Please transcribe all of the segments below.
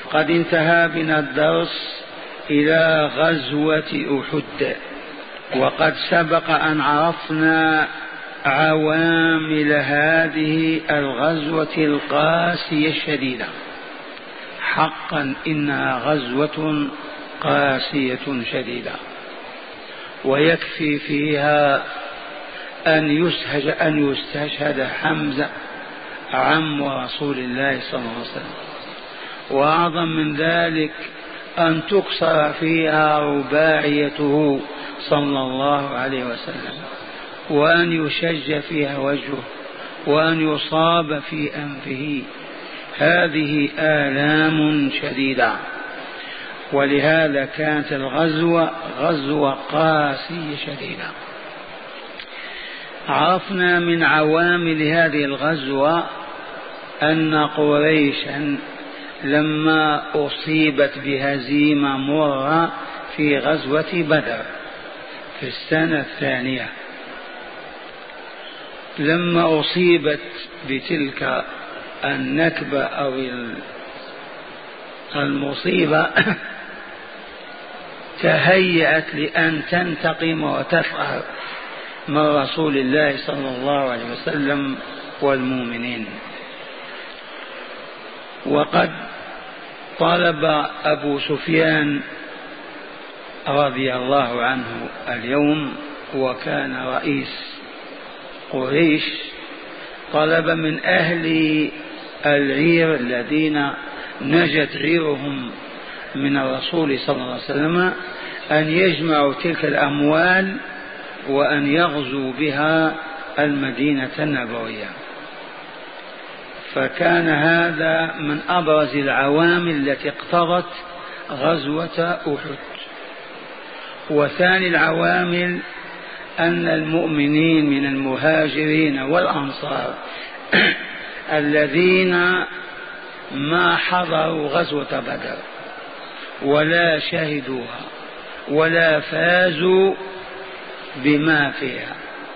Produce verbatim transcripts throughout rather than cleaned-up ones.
قد انتهى بنا الدرس إلى غزوة أحد، وقد سبق أن عرفنا عوامل هذه الغزوة القاسية الشديدة. حقا إنها غزوة قاسية شديدة، ويكفي فيها أن يسهج أن يستشهد حمزة عم رسول الله صلى الله عليه وسلم، وأعظم من ذلك أن تكسر فيها رباعيته صلى الله عليه وسلم، وأن يشج فيها وجهه، وأن يصاب في أنفه. هذه آلام شديدة، ولهذا كانت الغزوة غزوة قاسية شديدة. عرفنا من عوامل هذه الغزوة أن قريشا لما أصيبت بهزيمة مرة في غزوة بدر في السنة الثانية، لما أصيبت بتلك النكبة أو المصيبة تهيأت لأن تنتقم وتفعل من رسول الله صلى الله عليه وسلم والمؤمنين. وقد طلب أبو سفيان رضي الله عنه اليوم، وكان رئيس قريش، طلب من أهل العير الذين نجت عيرهم من الرسول صلى الله عليه وسلم أن يجمعوا تلك الأموال وأن يغزوا بها المدينة النبوية. فكان هذا من أبرز العوامل التي اقتضت غزوة أحد. وثاني العوامل أن المؤمنين من المهاجرين والأنصار الذين ما حضروا غزوة بدر ولا شهدوها ولا فازوا بما فيها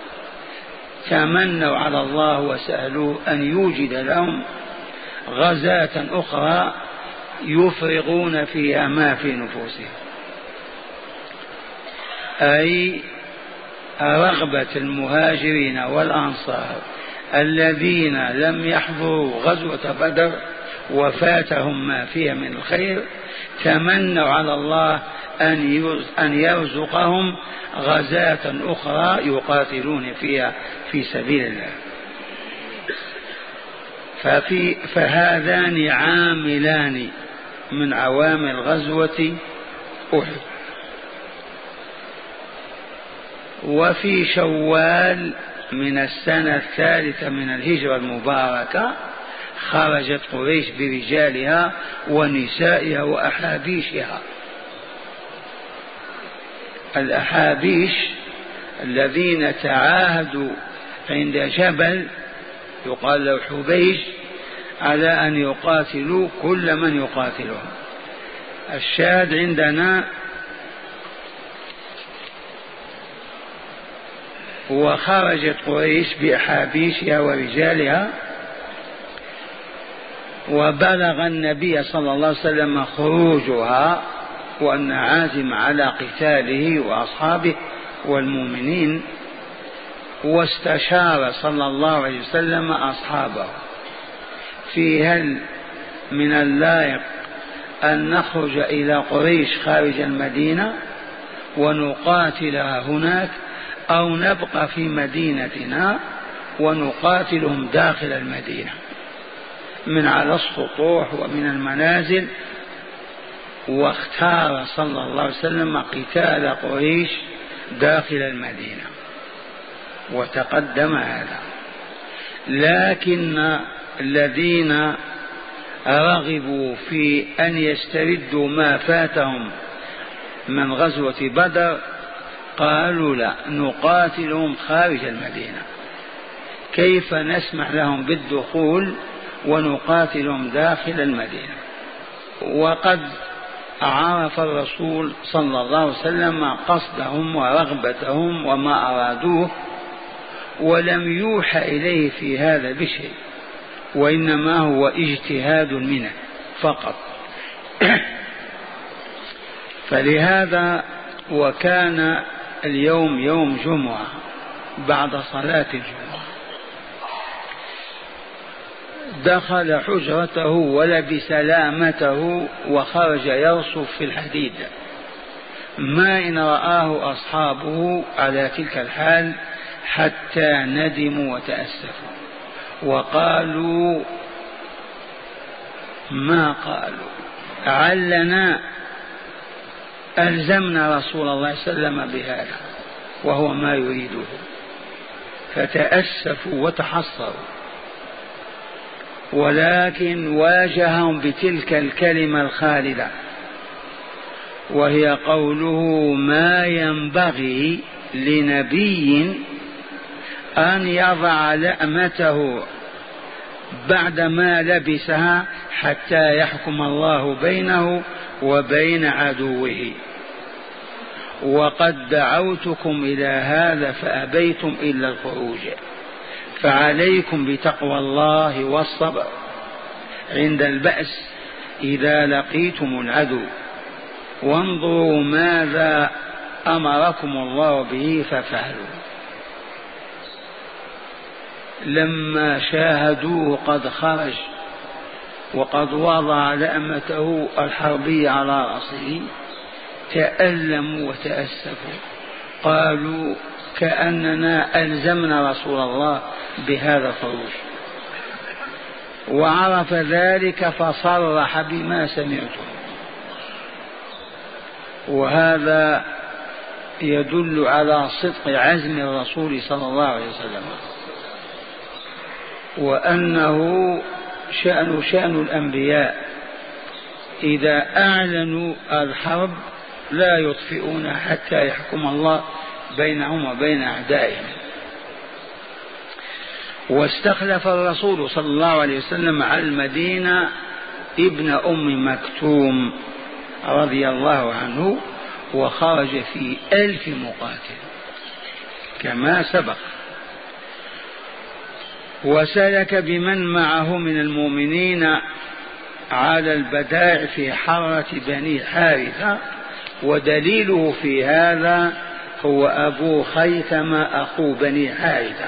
تمنوا على الله وسألوا أن يوجد لهم غزاة أخرى يفرغون فيها ما في نفوسهم، أي رغبة المهاجرين والأنصار الذين لم يحضروا غزوة بدر وفاتهم ما فيها من الخير، تمنوا على الله أن يرزقهم غزاة أخرى يقاتلون فيها في سبيل الله. ففي فهذان عاملان من عوامل غزوة أحد. وفي شوال من السنة الثالثة من الهجرة المباركة خرجت قريش برجالها ونسائها وأحابيشها. الأحابيش الذين تعاهدوا عند جبل يقال له حبيش على أن يقاتلوا كل من يقاتلهم. الشاهد عندنا وخرجت قريش بأحابيشها ورجالها، وبلغ النبي صلى الله عليه وسلم خروجها وأن عازم على قتاله وأصحابه والمؤمنين، واستشار صلى الله عليه وسلم أصحابه في هل من اللائق أن نخرج إلى قريش خارج المدينة ونقاتلها هناك، أو نبقى في مدينتنا ونقاتلهم داخل المدينة من على السطوح ومن المنازل. واختار صلى الله عليه وسلم قتال قريش داخل المدينة وتقدم هذا. لكن الذين رغبوا في أن يستردوا ما فاتهم من غزوة بدر قالوا لا، نقاتلهم خارج المدينة، كيف نسمح لهم بالدخول ونقاتلهم داخل المدينة؟ وقد عرف الرسول صلى الله عليه وسلم قصدهم ورغبتهم وما أرادوه، ولم يوحى إليه في هذا بشيء، وإنما هو اجتهاد منه فقط. فلهذا وكان اليوم يوم جمعة بعد صلاة الجمعة دخل حجرته ولبس لامته وخرج يرصف في الحديد، ما إن رآه أصحابه على تلك الحال حتى ندموا وتأسفوا وقالوا ما قالوا علنا ألزمنا رسول الله صلى الله عليه وسلم بهذا وهو ما يريده، فتأسفوا وتحصروا. ولكن واجههم بتلك الكلمة الخالدة وهي قوله ما ينبغي لنبي أن يضع لأمته بعدما لبسها حتى يحكم الله بينه وبين عدوه، وقد دعوتكم إلى هذا فأبيتم إلا الخروج، فعليكم بتقوى الله والصبر عند البأس إذا لقيتم العدو، وانظروا ماذا أمركم الله به ففعلوا. لما شاهدوه قد خرج وقد وضع لأمته الحربية على رأسه تألموا وتأسفوا، قالوا كأننا ألزمنا رسول الله بهذا الخروج، وعرف ذلك فصرح بما سمعتم. وهذا يدل على صدق عزم الرسول صلى الله عليه وسلم، وأنه شأن شأن الأنبياء إذا أعلنوا الحرب لا يطفئون حتى يحكم الله بينهم وبين أعدائهم. واستخلف الرسول صلى الله عليه وسلم على المدينة ابن أم مكتوم رضي الله عنه، وخرج في ألف مقاتل كما سبق، وسلك بمن معه من المؤمنين على البدائع في حرة بني حارثة، ودليله في هذا هو أبو خيثمة أخو بني حارثة.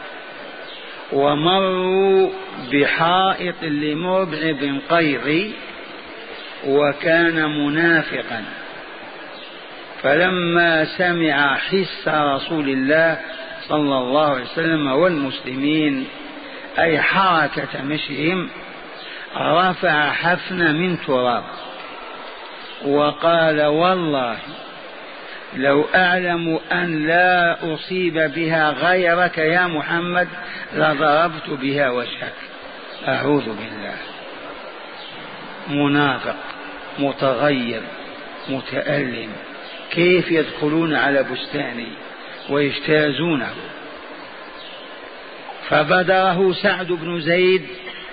ومروا بحائط لمربع بن قيظ وكان منافقا، فلما سمع حس رسول الله صلى الله عليه وسلم والمسلمين أي حركة مشيهم رفع حفنة من تراب وقال والله لو أعلم أن لا أصيب بها غيرك يا محمد لضربت بها وجهك. أعوذ بالله، منافق متغير متألم، كيف يدخلون على بستاني ويجتازونه؟ فبدره سعد بن زيد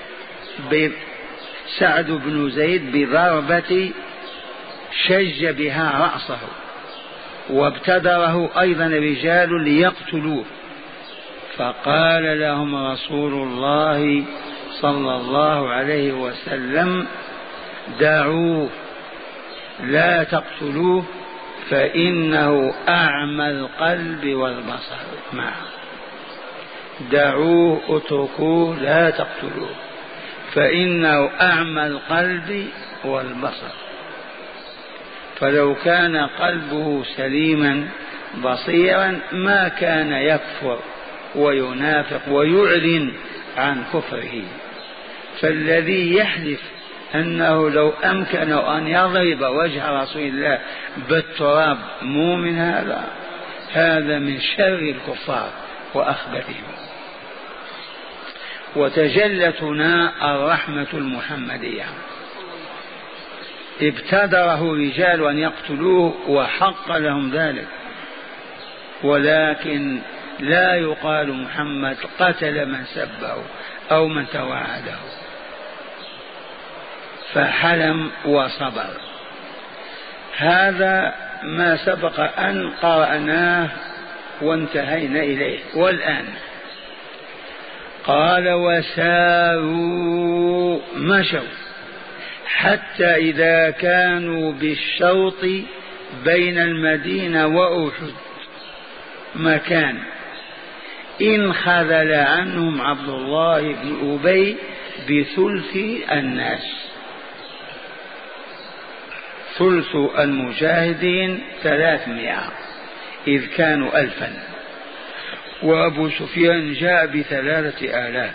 سعد بن زيد بضربة شج بها رأسه، وابتدره أيضا رجال ليقتلوه، فقال لهم رسول الله صلى الله عليه وسلم دعوه لا تقتلوه فإنه أعمى القلب والبصر. معه دعوه اتركوه لا تقتلوه فإنه أعمى القلب والبصر. فلو كان قلبه سليما بصيرا ما كان يكفر وينافق ويعلن عن كفره. فالذي يحلف أنه لو أمكنه أن يضرب وجه رسول الله بالتراب مو من هذا، هذا من شر الكفار وأخبثهم. وتجلتنا الرحمة المحمدية، ابتدره رجال أن يقتلوه وحق لهم ذلك، ولكن لا يقال محمد قتل من سبه أو من توعده، فحلم وصبر. هذا ما سبق أن قرأناه وانتهينا إليه. والآن قال وساروا مشوا حتى إذا كانوا بالشوط بين المدينة وأحد مكان انخذل عنهم عبد الله بن أبي بثلث الناس. ثلث المجاهدين ثلاثمائة إذ كانوا ألفا، وأبو سفيان جاء بثلاثة آلاف.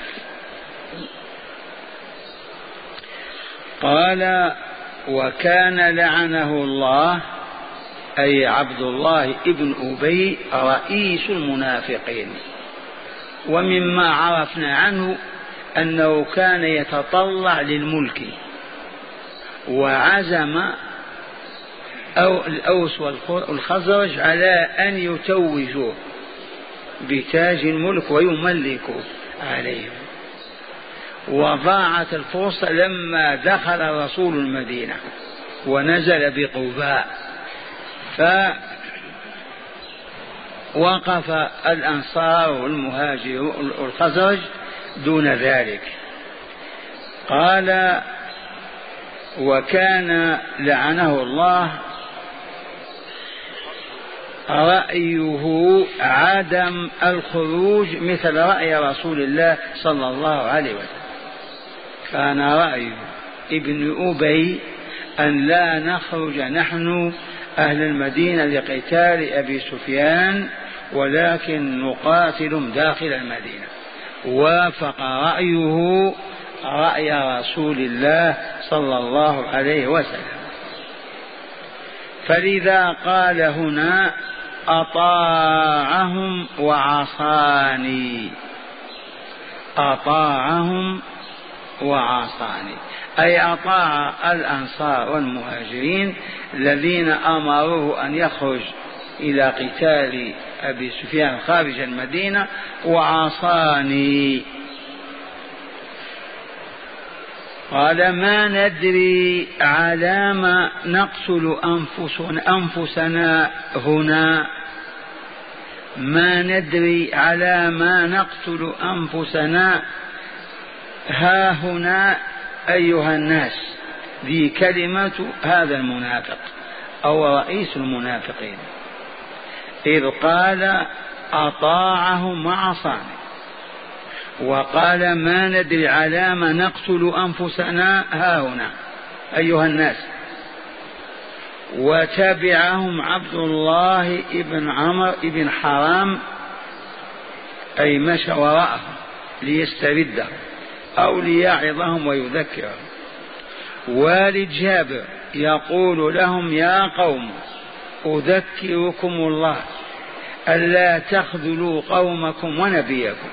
قال وكان لعنه الله أي عبد الله ابن أبي رئيس المنافقين. ومما عرفنا عنه أنه كان يتطلع للملك، وعزم أو الأوس والخزرج على أن يتوجوه بتاج الملك ويملكوا عليهم. وضاعت الفرصة لما دخل رسول المدينة ونزل بقباء، فوقف الأنصار والمهاجر والخزرج دون ذلك. قال وكان لعنه الله رأيه عدم الخروج مثل رأي رسول الله صلى الله عليه وسلم. كان رأي ابن أبي أن لا نخرج نحن أهل المدينة لقتال أبي سفيان، ولكن نقاتلهم داخل المدينة. وافق رأيه رأي رسول الله صلى الله عليه وسلم. فلذا قال هنا أطاعهم وعصاني. أطاعهم وعصاني أي أطاع الأنصار والمهاجرين الذين أمروه أن يخرج إلى قتال أبي سفيان خارج المدينة، وعصاني. قال ما ندري على ما نقتل أنفسنا, أنفسنا هنا ما ندري على ما نقتل أنفسنا ها هنا أيها الناس. ذي كلمة هذا المنافق أو رئيس المنافقين إذ قال أطاعهم وعصاني، وقال ما ندري على ما نقتل أنفسنا ها هنا أيها الناس. وتبعهم عبد الله ابن عمرو ابن حرام أي مشى وراءهم ليستردهم أو ليعظهم ويذكرهم. والد جابر يقول لهم يا قوم أذكركم الله ألا تخذلوا قومكم ونبيكم.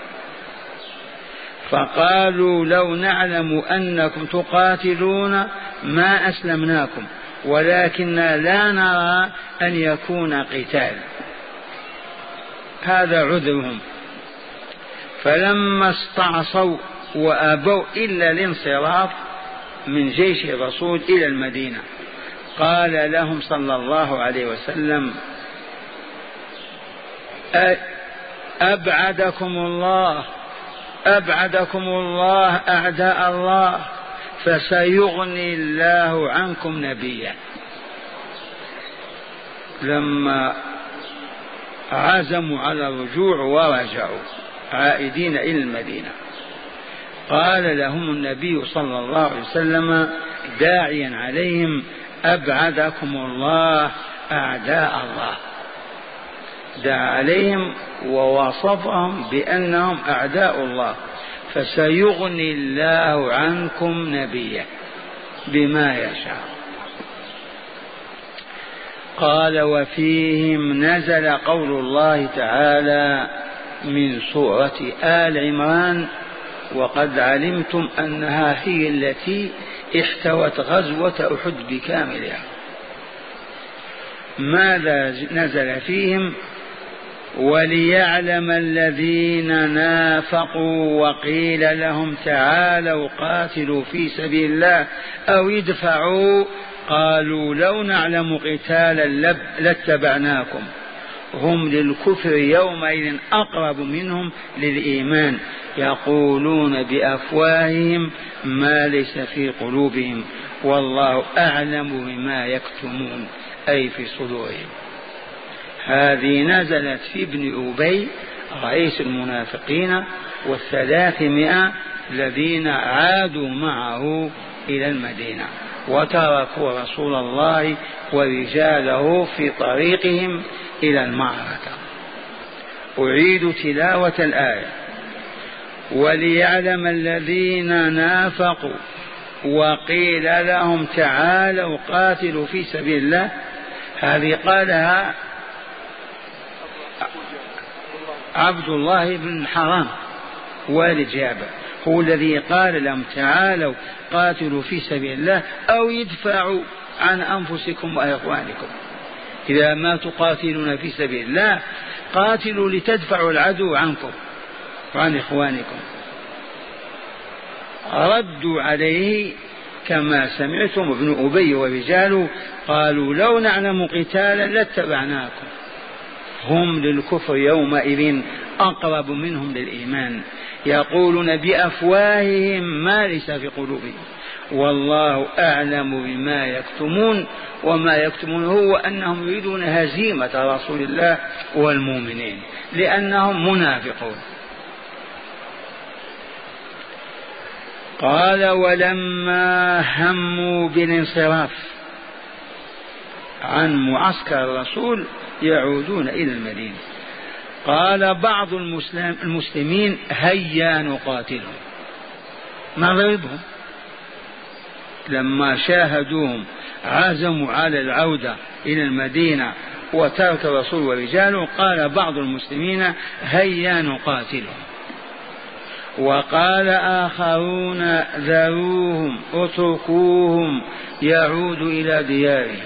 فقالوا لو نعلم أنكم تقاتلون ما أسلمناكم، ولكننا لا نرى أن يكون قتال. هذا عذرهم. فلما استعصوا وأبوا إلا الانصراف من جيش الرسول إلى المدينة قال لهم صلى الله عليه وسلم أبعدكم الله أبعدكم الله أعداء الله فسيغني الله عنكم نبيا. لما عزموا على الرجوع ورجعوا عائدين إلى المدينة قال لهم النبي صلى الله عليه وسلم داعيا عليهم أبعدكم الله أعداء الله. دعا عليهم ووصفهم بأنهم أعداء الله فسيغني الله عنكم نبيا بما يشاء. قال وفيهم نزل قول الله تعالى من سورة آل عمران وقد علمتم أنها هي التي احتوت غزوة أحد بكاملها. ماذا نزل فيهم؟ وليعلم الذين نافقوا وقيل لهم تعالوا قاتلوا في سبيل الله أو ادفعوا قالوا لو نعلم قتالا لاتبعناكم هم للكفر يومئذ أقرب منهم للإيمان يقولون بأفواههم ما ليس في قلوبهم والله أعلم بما يكتمون أي في صدورهم. هذه نزلت في ابن أبي رئيس المنافقين والثلاثمائة الذين عادوا معه إلى المدينة وتركوا رسول الله ورجاله في طريقهم إلى المعركة. أعيد تلاوة الآية: وليعلم الذين نافقوا وقيل لهم تعالوا قاتلوا في سبيل الله. هذه قالها عبد الله بن حرام والد جابر، هو الذي قال لهم تعالوا قاتلوا في سبيل الله أو يدفعوا عن أنفسكم وإخوانكم. إذا ما تقاتلون في سبيل الله قاتلوا لتدفعوا العدو عنكم وعن إخوانكم. ردوا عليه كما سمعتم ابن أبي ورجاله قالوا لو نعلم قتالا لاتبعناكم. هم للكفر يومئذ أقرب منهم للإيمان يقولون بأفواههم ما ليس في قلوبهم والله أعلم بما يكتمون. وما يكتمون هو أنهم يريدون هزيمة رسول الله والمؤمنين لأنهم منافقون. قال ولما هموا بالانصراف عن معسكر الرسول يعودون إلى المدينة قال بعض المسلمين هيا نقاتلهم، نضربهم. لما شاهدوهم عزموا على العودة إلى المدينة وترك الرسول ورجاله قال بعض المسلمين هيا نقاتلهم. وقال آخرون ذروهم اتركوهم يعودوا إلى ديارهم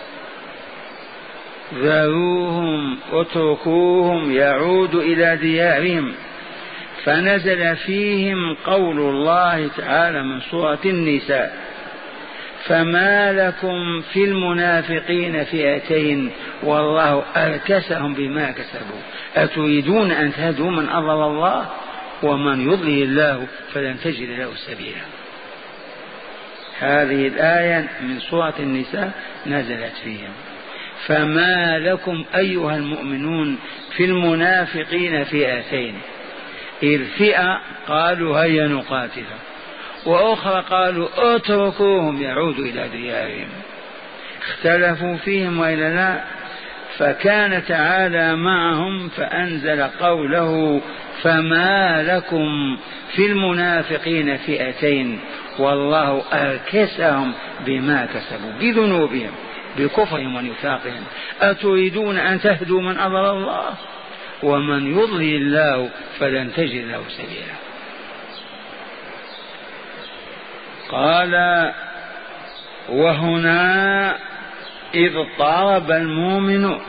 ذروهم اتركوهم يعودوا إلى ديارهم. فنزل فيهم قول الله تعالى من سورة النساء: فما لكم في المنافقين فئتين والله أركسهم بما كسبوا أتريدون أن تهدوا من أضل الله ومن يضلل الله فلن تجد له سبيلا. هذه الآية من سورة النساء نزلت فيهم. فما لكم أيها المؤمنون في المنافقين فئتين، إذ فئة قالوا هيا نقاتلهم وأخرى قالوا اتركوهم يعودوا إلى ديارهم. اختلفوا فيهم وإلا لا؟ فكان تعالى معهم فأنزل قوله: فما لكم في المنافقين فئتين والله أركسهم بما كسبوا بذنوبهم بكفرهم ونفاقهم أتريدون أن تهدوا من أضل الله ومن يضلل الله فلن تجد له سبيلا. قال: وهنا إذ طارب المؤمن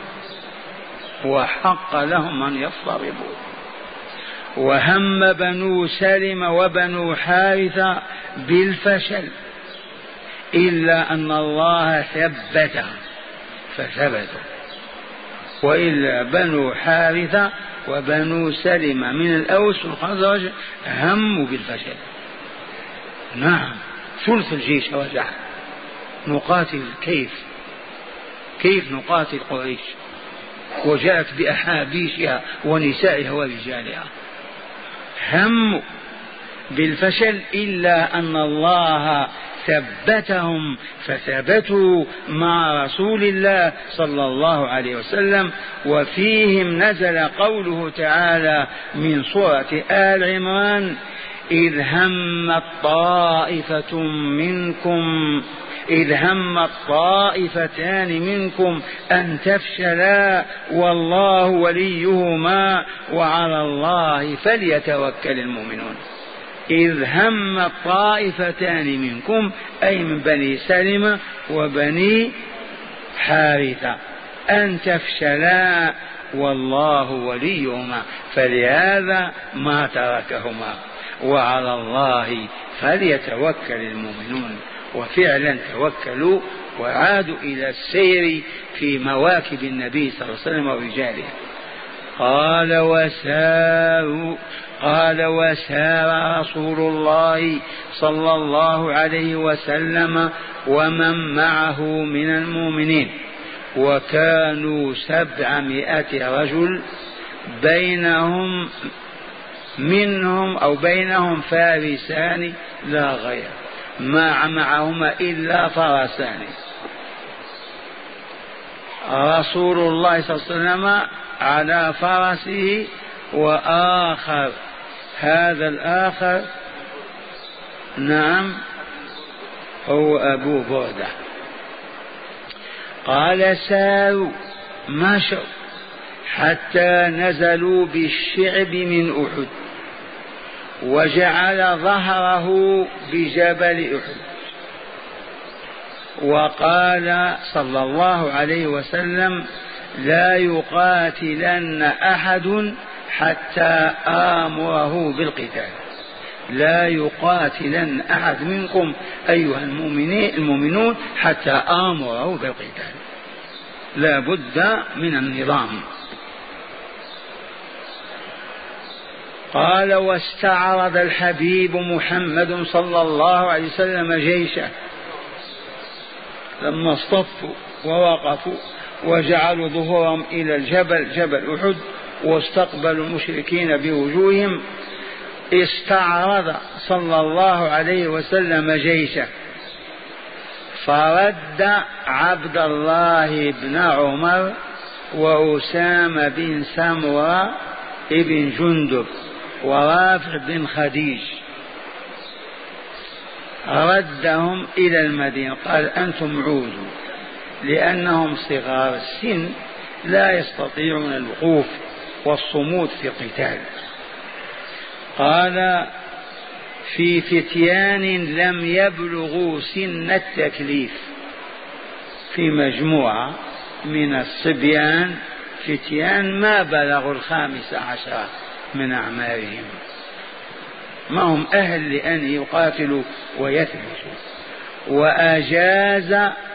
وحق لهم أن يضطربوا وهم بنو سلم وبنو حارثة بالفشل إلا أن الله ثبتهم فثبتوا، وإلا بنو حارثة وبنو سلم من الأوس والخزرج هموا بالفشل. نعم، ثلث الجيش وزع. نقاتل كيف كيف نقاتل قريش وجاءت بأحابيشها ونسائها ورجالها؟ هموا بالفشل إلا أن الله ثبتهم فثبتوا مع رسول الله صلى الله عليه وسلم. وفيهم نزل قوله تعالى من سورة آل عمران: إذ همت طائفة منكم إذ همت طائفتان منكم أن تفشلا والله وليهما وعلى الله فليتوكل المؤمنون. إذ همت طائفتان منكم أي من بني سلمة وبني حارثة أن تفشلا والله وليهما فلهذا ما تركهما وعلى الله فليتوكل المؤمنون. وفعلا توكلوا وعادوا إلى السير في مواكب النبي صلى الله عليه وسلم ورجاله. قال وساروا قال وسار رسول الله صلى الله عليه وسلم ومن معه من المؤمنين، وكانوا سبعمائة رجل، بينهم منهم أو بينهم فارسان لا غير، ما معهما إلا فرسان. رسول الله صلى الله عليه وسلم على فرسه، وآخر هذا الآخر نعم هو أبو بردة. قال ساروا مشوا حتى نزلوا بالشعب من أحد، وجعل ظهره بجبل أحد، وقال صلى الله عليه وسلم لا يقاتلن أحد حتى آمره بالقتال، لا يقاتلن أحد منكم أيها المؤمنون حتى آمره بالقتال، لا بد من النظام. قال واستعرض الحبيب محمد صلى الله عليه وسلم جيشه لما اصطفوا ووقفوا وجعلوا ظهورهم إلى الجبل جبل أحد واستقبلوا المشركين بوجوههم. استعرض صلى الله عليه وسلم جيشه، فرد عبد الله بن عمر وأسامة بن سمرة ابن جندب ورافع بن خديج، ردهم إلى المدينة. قال أنتم عودوا، لأنهم صغار السن لا يستطيعون الوقوف والصمود في قتال. قال في فتيان لم يبلغوا سن التكليف، في مجموعة من الصبيان فتيان ما بلغوا الخامس عشر من أعمارهم، ما هم أهل لأن يقاتلوا ويثبتوا. وأجاز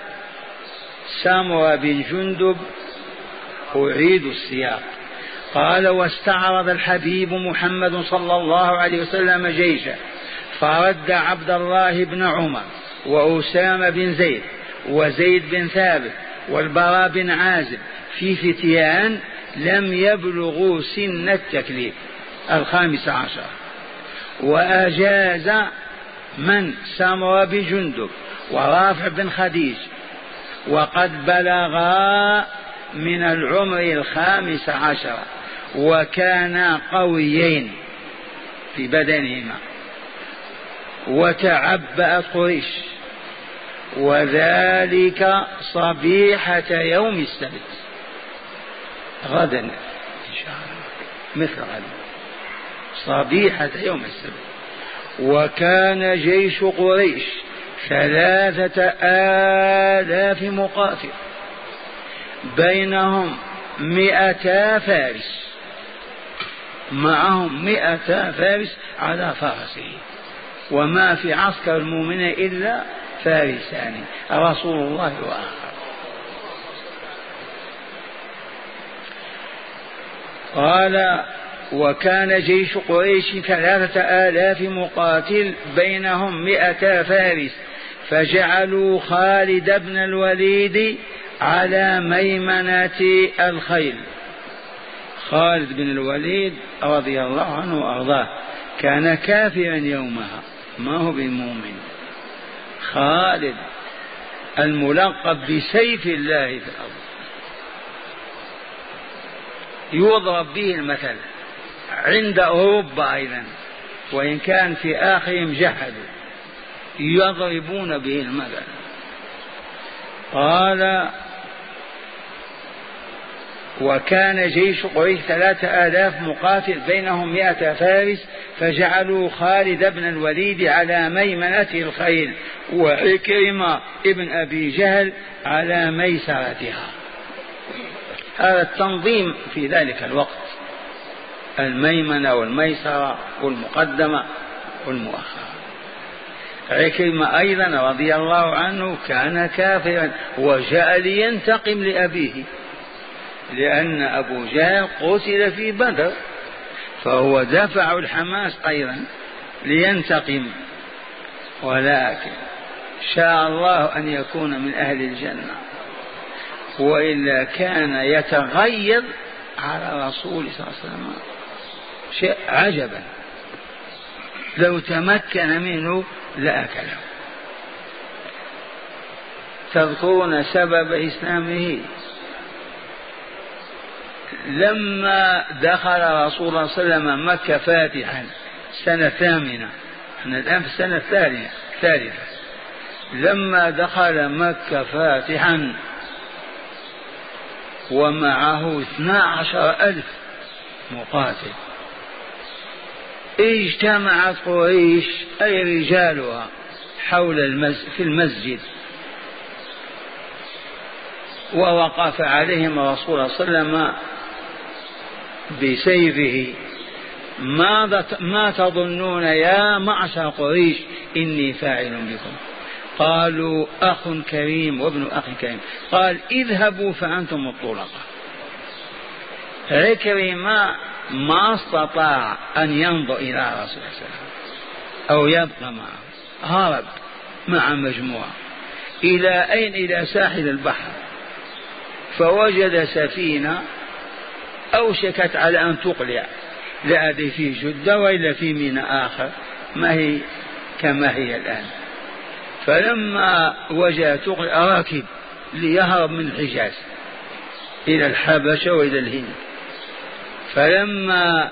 سمرة بن جندب، أعيد السياق. قال واستعرض الحبيب محمد صلى الله عليه وسلم جيشه، فرد عبد الله بن عمر وأسامة بن زيد وزيد بن ثابت والبراء بن عازب في فتيان لم يبلغوا سن التكليف الخامس عشر. وأجاز من سمرة بن جندب ورافع بن خديج، وقد بلغا من العمر الخامس عشر، وكانا قويين في بدنهما. وتعبأت قريش، وذلك صبيحة يوم السبت، غدا إن شاء الله مثل غدا، صبيحة يوم السبت. وكان جيش قريش ثلاثة آلاف مقاتل، بينهم مئتا فارس، معهم مئتا فارس على فرسه، وما في عسكر المؤمنين إلا فارسان رسول الله وآخر. قال وكان جيش قريش ثلاثة آلاف مقاتل، بينهم مئتا فارس، فجعلوا خالد بن الوليد على ميمنة الخيل. خالد بن الوليد رضي الله عنه وأرضاه كان كافرا يومها، ما هو بمؤمن. خالد الملقب بسيف الله في الأرض، يضرب به المثل عند أوروبا أيضا، وإن كان في آخرهم جحدوا، يضربون به المثل. قال وكان جيش قريش ثلاثة آلاف مقاتل، بينهم مئة فارس، فجعلوا خالد بن الوليد على ميمنة الخيل، وعكرمة ابن أبي جهل على ميسرتها. هذا التنظيم في ذلك الوقت، الميمنة والميسرة والمقدمة والمؤخرة. عكرمة أيضا رضي الله عنه كان كافرا وجاء لينتقم لأبيه، لأن أبو جهل قتل في بدر، فهو دفع الحماس أيضا لينتقم، ولكن شاء الله أن يكون من أهل الجنة، وإلا كان يتغير على رسول صلى الله عليه وسلم شيء عجبا، لو تمكن منه لأكله. تذكرون سبب إسلامه؟ لما دخل رسول الله صلى الله عليه وسلم مكة فاتحا سنة ثامنة، احنا الآن في السنة الثانية الثالثة، لما دخل مكة فاتحا ومعه اثنا عشر ألف مقاتل، اجتمعت قريش أي رجالها حول المسجد في المسجد، ووقف عليهم رسول الله صلى الله عليه وسلم بسيفه: ما تظنون يا معشر قريش إني فاعل بكم؟ قالوا أخ كريم وابن أخ كريم. قال: اذهبوا فأنتم الطلقاء. عكرمة ما استطاع أن ينظر إلى رسول الله صلى الله عليه وسلم أو يبقى معه، هرب مع مجموعة. إلى أين؟ إلى ساحل البحر، فوجد سفينة أوشكت على أن تقلع، لا أدري في جدة وإلا في ميناء آخر، ما هي كما هي الآن. فلما وجد تقلع راكب ليهرب من الحجاز إلى الحبشة وإلى الهند. فلما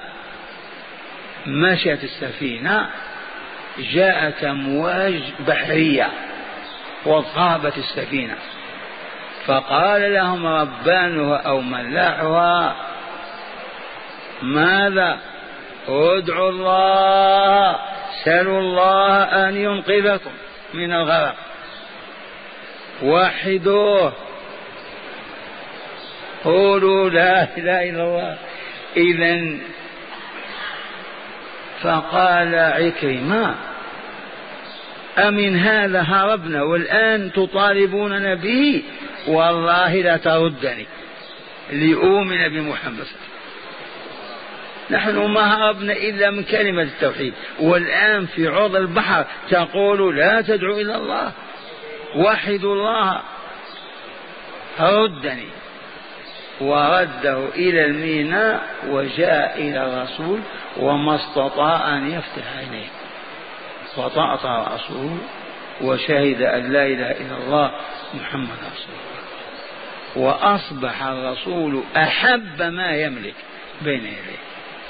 مشت السفينة جاءت أمواج بحرية وضربت السفينة، فقال لهم ربانها أو ملاحها: ماذا؟ ادعوا الله، سلوا الله أن ينقذكم من الغرق، وحدوه، قولوا لا إله إلا الله. إذن فقال عكرمة: أمن هذا هربنا والآن تطالبوننا به؟ والله لا تردني لأؤمن بمحمد. نحن ما هربنا إلا من كلمة التوحيد، والآن في عرض البحر تقول لا تدعو إلى الله، وحدوا الله، ردني. ورده إلى الميناء وجاء إلى الرسول وما استطاع أن يفتح عينيه، وطأطأ رأسه وشهد أن لا إله إلا الله محمد رسول الله، وأصبح الرسول أحب ما يملك بين يديه.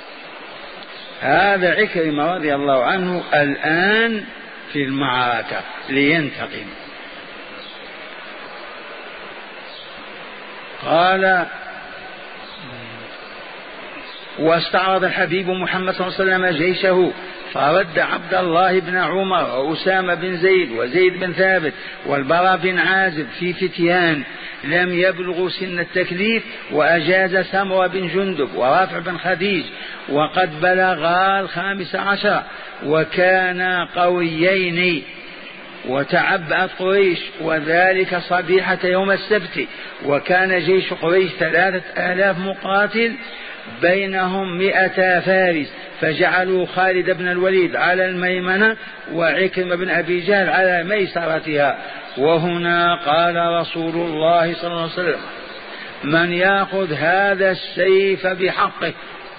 هذا عكرمة رضي الله عنه الآن في المعركة لينتقم. قال: واستعرض الحبيب محمد صلى الله عليه وسلم جيشه، فرد عبد الله بن عمر وأسامة بن زيد وزيد بن ثابت والبراء بن عازب في فتيان لم يبلغوا سن التكليف، وأجاز سمرة بن جندب ورافع بن خديج وقد بلغا الخامس عشر، وكانا قويين. وتعبأت قريش وذلك صبيحة يوم السبت، وكان جيش قريش ثلاثة آلاف مقاتل بينهم مئة فارس، فجعلوا خالد بن الوليد على الميمنة وعكرمة بن أبي جهل على ميسرتها. وهنا قال رسول الله صلى الله عليه وسلم: من يأخذ هذا السيف بحقه؟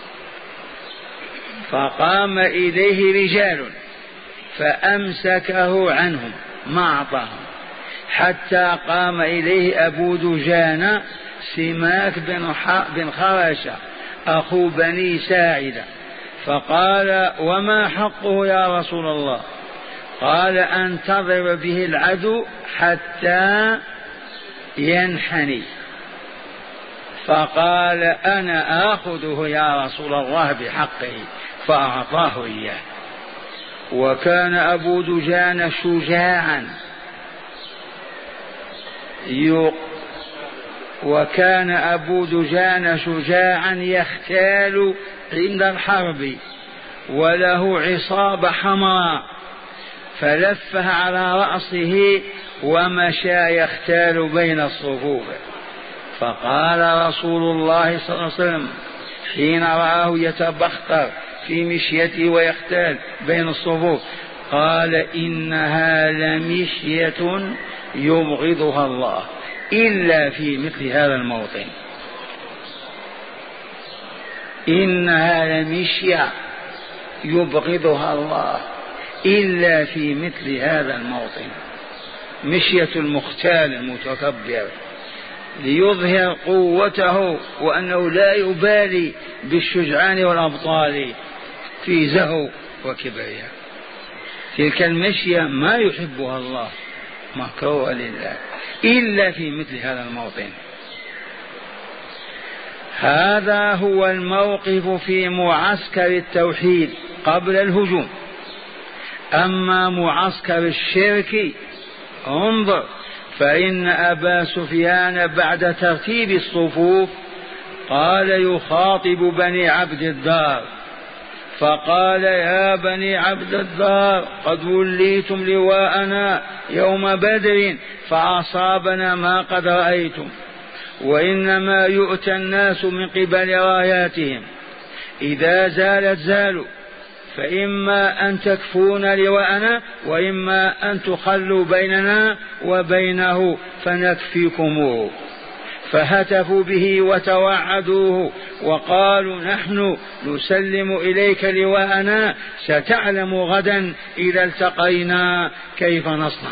فقام إليه رجال فأمسكه عنهم ما أعطاهم، حتى قام إليه أبو دجانة سماك بن خرشة أخو بني ساعدة، فقال: وما حقه يا رسول الله؟ قال: أن تضرب به العدو حتى ينحني. فقال: أنا آخذه يا رسول الله بحقه، فأعطاه إياه. وكان أبو دجان شجاعا وكان أبو دجان شجاعا يختال عند الحرب، وله عصابة حمراء، فلفها على رأسه ومشى يختال بين الصفوف. فقال رسول الله صلى الله عليه وسلم حين رآه يتبختر في مشيته ويختال بين الصفوف قال إنها لمشية يبغضها الله إلا في مثل هذا الموطن. إنها لمشية يبغضها الله إلا في مثل هذا الموطن، مشية المختال المتكبر ليظهر قوته وأنه لا يبالي بالشجعان والأبطال في زهو وكبرياء. تلك المشية ما يحبها الله، مكروه لله إلا في مثل هذا الموطن. هذا هو الموقف في معسكر التوحيد قبل الهجوم. أما معسكر الشرك انظر، فإن أبا سفيان بعد ترتيب الصفوف قال يخاطب بني عبد الدار فقال يا بني عبد الدار قد وليتم لواءنا يوم بدر فأصابنا ما قد رأيتم، وإنما يؤتى الناس من قبل راياتهم، إذا زالت زالوا، فإما أن تكفون لواءنا وإما أن تخلوا بيننا وبينه فنكفيكموه. فهتفوا به وتوعدوه وقالوا نحن نسلم إليك لواءنا، ستعلم غدا إذا التقينا كيف نصنع.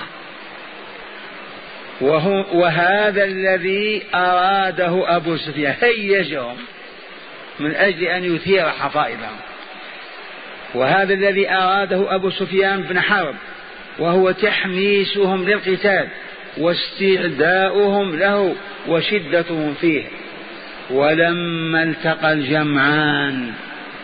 وهذا الذي أراده أبو سفيان، هيجهم من أجل أن يثير حفائظهم، وهذا الذي أراده أبو سفيان بن حرب، وهو تحميسهم للقتال واستعداؤهم له وشدتهم فيه. ولما التقى الجمعان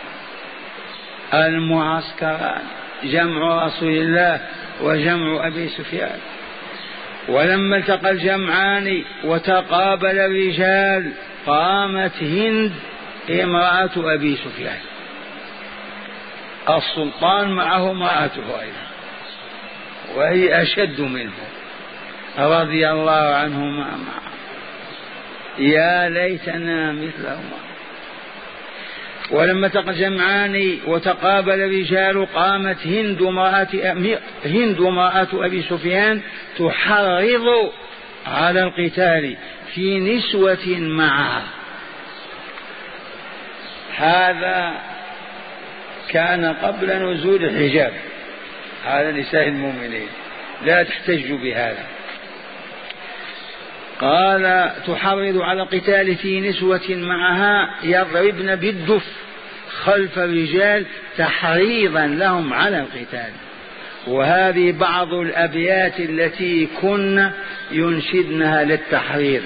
المعسكران، جمع رسول الله وجمع أبي سفيان، ولما التقى الجمعان وتقابل الرجال قامت هند امرأة أبي سفيان، السلطان معه امرأته أيضا وهي أشد منه رضي الله عنهما معه. يا ليتنا مثلهما. ولما التقى الجمعان وتقابل الرجال قامت هند امرأة هند امرأة أبي سفيان تحرض على القتال في نسوة معها. هذا كان قبل نزول الحجاب على نساء المؤمنين، لا تحتجوا بهذا. قال تحرض على القتال في نسوة معها يضربن بالدف خلف الرجال تحريضا لهم على القتال. وهذه بعض الأبيات التي كن ينشدنها للتحريض: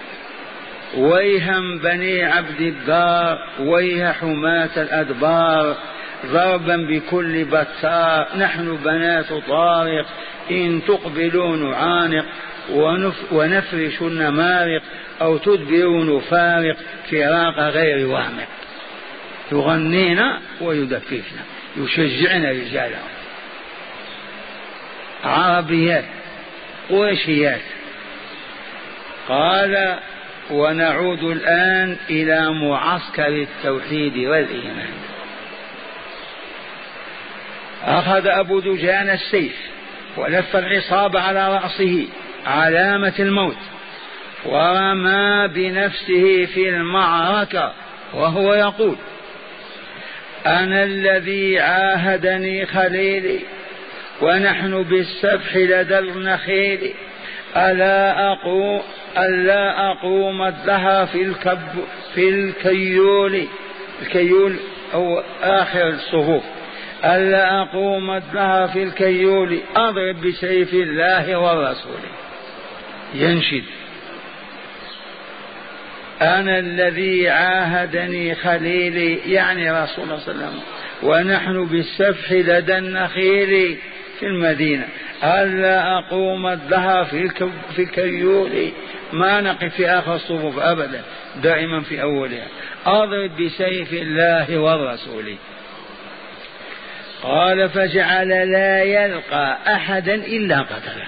ويهم بني عبد الدار ويه حماة الأدبار، ضربا بكل بتار نحن بنات طارق، إن تقبلوا نعانق ونفرش النمارق، أو تدبروا نفارق فراق غير وامق. يغنين ويدففن، يشجعن رجالهم، عربيات قريشيات. قال ونعود الآن إلى معسكر التوحيد والإيمان. أخذ أبو دجان السيف ولف العصابة على رأسه علامة الموت، ورمى بنفسه في المعركة وهو يقول: أنا الذي عاهدني خليلي ونحن بالسبح لدى النخيل، ألا أقوم ألا أقوم الدهر في الكب في الكيول الكيول أو آخر الصفوف، ألا أقوم الدهر في الكيول، أضرب بسيف الله والرسول. ينشد: أنا الذي عاهدني خليلي، يعني رسول الله صلى الله عليه وسلم، ونحن بالسفح لدى النخيل في المدينة، ألا أقوم الدهر في الكيول، ما نقف في آخر الصفوف أبدا، دائما في أولها، أضرب بسيف الله والرسول. قال فجعل لا يلقى أحدا إلا قتله،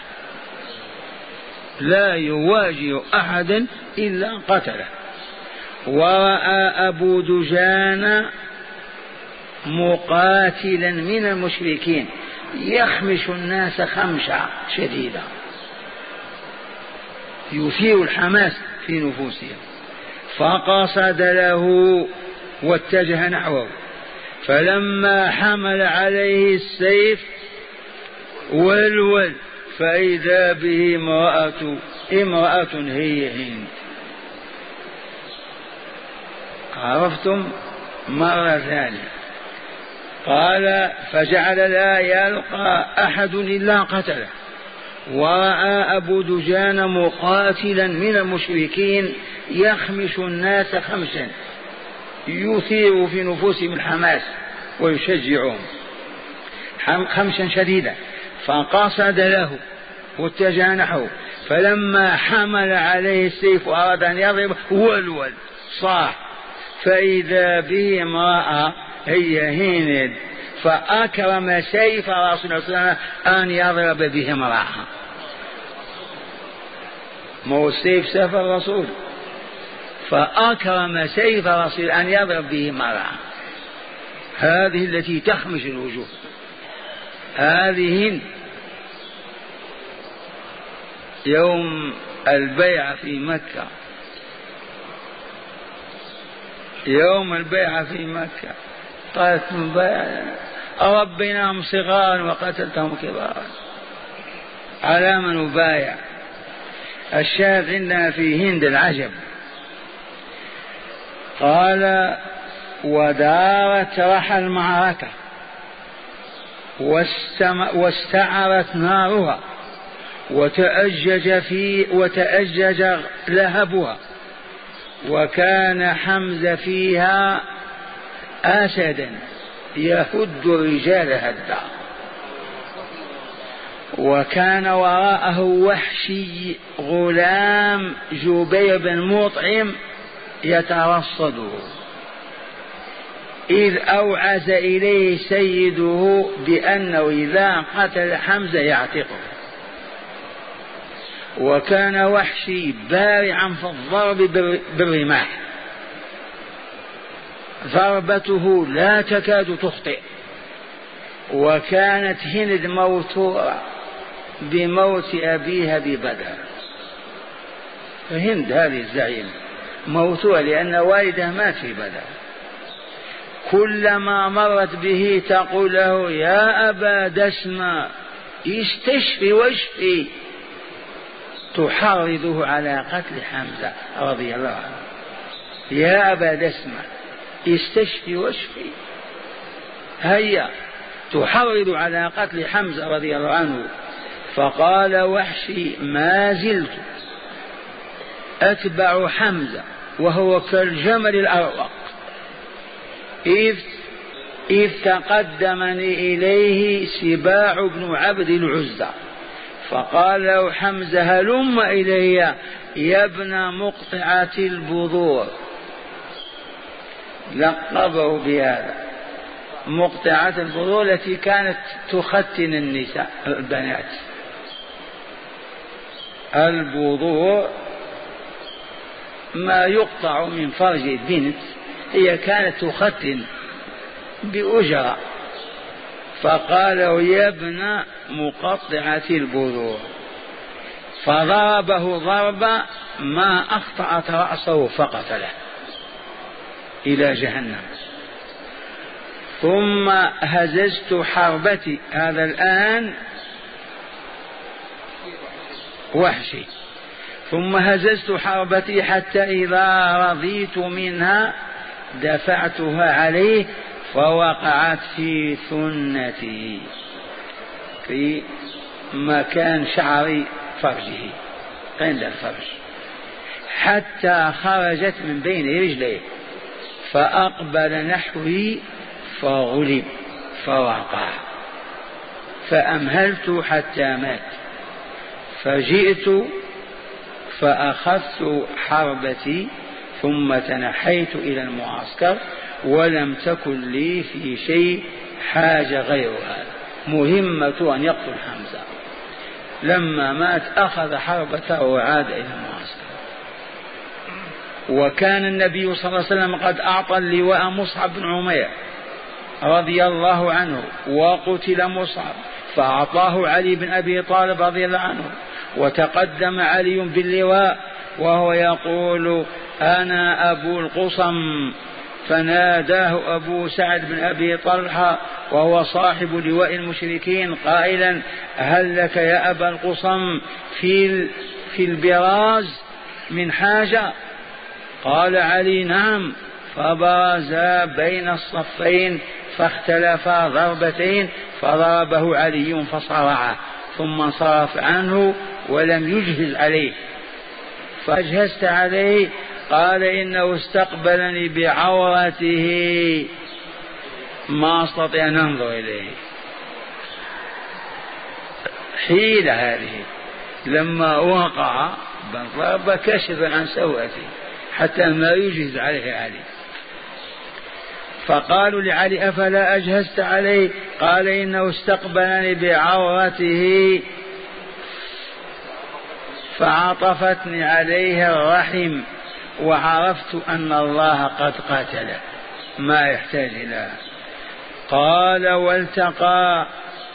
لا يواجه أحدا إلا قتله. ورأى أبو دجان مقاتلا من المشركين يخمش الناس خمشة شديدة، يثير الحماس في نفوسهم، فقصد له واتجه نحوه، فلما حمل عليه السيف ولول فإذا به امرأة امرأة هي هند. عرفتم؟ مرة ثانية قال فجعل لا يلقى أحد إلا قتله. ورأى أبو دجان مقاتلا من المشركين يخمش الناس خمشا، يثير في نفوسهم الحماس ويشجعهم خمشا شديدا، فقصد له واتجه نحوه، فلما حمل عليه السيف وأراد أن يضرب ولول صاح، فإذا به امرأة هي هند، فأكرم سيف رسول الله صلى الله عليه وسلم أن يضرب به امرأة. مو السيف سيف الرسول، فأكرم سيف رسول أن يضرب به امرأة. هذه التي تخمش الوجوه، هذه هند. يوم البيعة في مكة، يوم البيعة في مكة قالت من بيع أربناهم صغار وقتلتهم كبارا، على من نبايع؟ الشاهد عندنا في هند العجب. قال ودارت رحى المعركة واستعرت نارها وتأجج في وتأجج لهبها، وكان حمزة فيها أسدا يهد رجال هدا، وكان وراءه وحشي غلام جبير بن مطعم يترصده، إذ أوعز إليه سيده بأنه إذا قتل حمزة يعتقه. وكان وحشي بارعا في الضرب بالرماح، ضربته لا تكاد تخطئ. وكانت هند موتورة بموت أبيها ببدر، هند هذه الزعيمة موتورة لأن والدها مات في بدر. كلما مرت به تقول له يا أبا دسمة استشفي واشفي، تحرضه على قتل حمزة رضي الله عنه. يا أبا دسمة استشفي واشفي، هيا، تحرض على قتل حمزة رضي الله عنه. فقال وحشي ما زلت أتبع حمزة وهو كالجمل الأروق، إذ إذ تقدمني إليه سباع بن عبد العزى، فقال له حمزة هلم إلي يا ابن مقطعة البذور، لقبه بهذا، مقطعة البذور التي كانت تختن النساء البنات. البذور ما يقطع من فرج البنت، هي كانت تختن بأجرة، فقال يا ابن مقطعة البذور، فضربه ضربا ما أخطأت رأسه فقتله إلى جهنم. ثم هززت حربتي، هذا الآن وحشي، ثم هززت حربتي حتى إذا رضيت منها دفعتها عليه فوقعت في ثنته، في مكان شعر فرجه عند الفرج، حتى خرجت من بين رجليه، فأقبل نحوي فغلب فوقع، فأمهلت حتى مات، فجئت فأخذت حربتي ثم تنحيت إلى المعسكر، ولم تكن لي في شيء حاجة غير هذا، مهمة أن يقتل حمزة. لما مات أخذ حربته وعاد إلى المعسكر. وكان النبي صلى الله عليه وسلم قد أعطى اللواء مصعب بن عمير رضي الله عنه، وقتل مصعب فأعطاه علي بن أبي طالب رضي الله عنه، وتقدم علي باللواء وهو يقول أنا أبو القصم، فناداه أبو سعد بن أبي طلحة وهو صاحب لواء المشركين قائلا هل لك يا أبا القصم في في البراز من حاجة؟ قال علي نعم. فبرزا بين الصفين فاختلفا ضربتين فضربه علي فصرعه، ثم انصرف عنه ولم يجهز عليه. فأجهزت عليه؟ قال إنه استقبلني بعورته ما أستطيع أن أنظر إليه. حيلة هذه، لما وقع بالضرب كشف عن سوءته حتى ما يجهز عليه علي. فقالوا لعلي أفلا أجهزت عليه؟ قال إنه استقبلني بعورته فعطفتني عليه الرحم، وعرفت أن الله قد قاتله ما يحتاج إلى. قال والتقى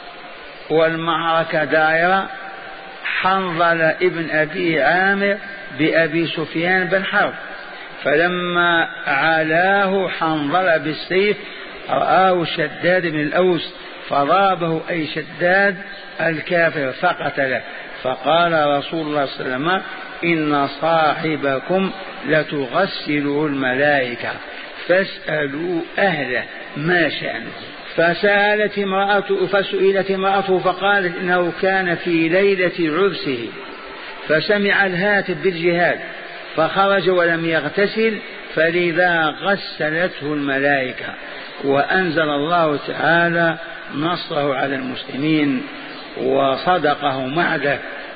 والمعركة دائرة حنظل ابن أبي عامر بأبي سفيان بن حرب، فلما علاه حنظل بالسيف رآه شداد بن الأوس فضربه أي شداد الكافر فقتله. فقال رسول الله صلى الله عليه وسلم إن صاحبكم لتغسله الملائكة فاسألوا أهله ما شأنه. فسألت امرأته فسئلت امرأته فقالت إنه كان في ليلة عرسه فسمع الهاتف بالجهاد فخرج ولم يغتسل فلذا غسلته الملائكة، وأنزل الله تعالى نصره على المسلمين وصدقه معده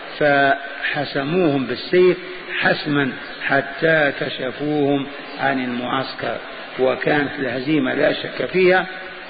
فحسموهم بالسيف حسما حتى كشفوهم عن المعسكر، وكانت الهزيمة لا شك فيها.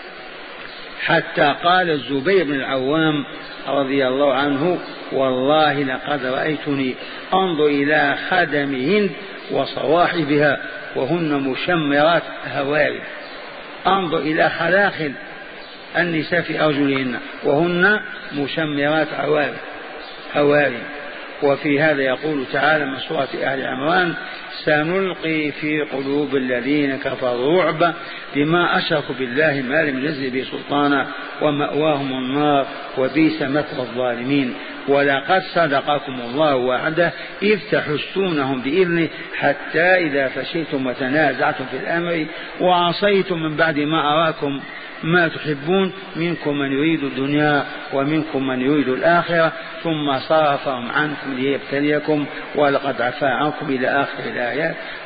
حتى قال الزبير بن العوام رضي الله عنه والله لقد رأيتني أنظر إلى خدم هند وصواحبها وهن مشمرات هواري، أنظر إلى خلاخل النساء في أرجلهن وهن مشمرات هواري. وفي هذا يقول تعالى من سورة آل عمران سنلقي في قلوب الذين كفروا رعبا بما أشركوا بالله ما لم ينزل به سلطانا ومأواهم النار وبئس مثوى الظالمين. ولقد صدقكم الله وعده إذ تحسونهم بإذنه حتى إذا فشلتم وتنازعتم في الأمر وعصيتم من بعد ما أراكم ما تحبون منكم من يريد الدنيا ومنكم من يريد الآخرة ثم صرفهم عنكم ليبتليكم ولقد عفا عنكم إلى آخر الآيات.